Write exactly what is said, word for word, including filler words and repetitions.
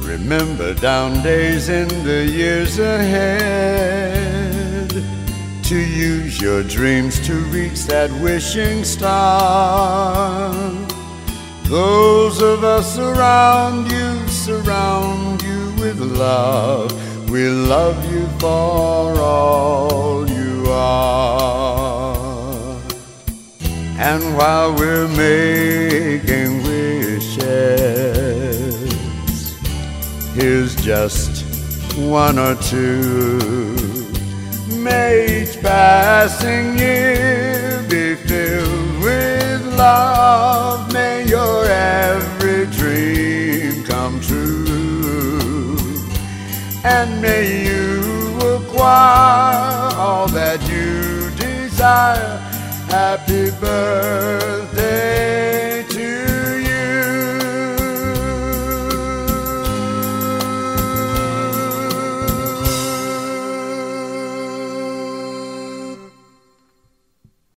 Remember down days in the years ahead, to use your dreams to reach that wishing star. Those of us around you surround you with love. We love you for all you are. And while we're making wishes, here's just one or two. May each passing year be filled with love. May your every dream come true. And may you acquire all that you desire. Happy birthday.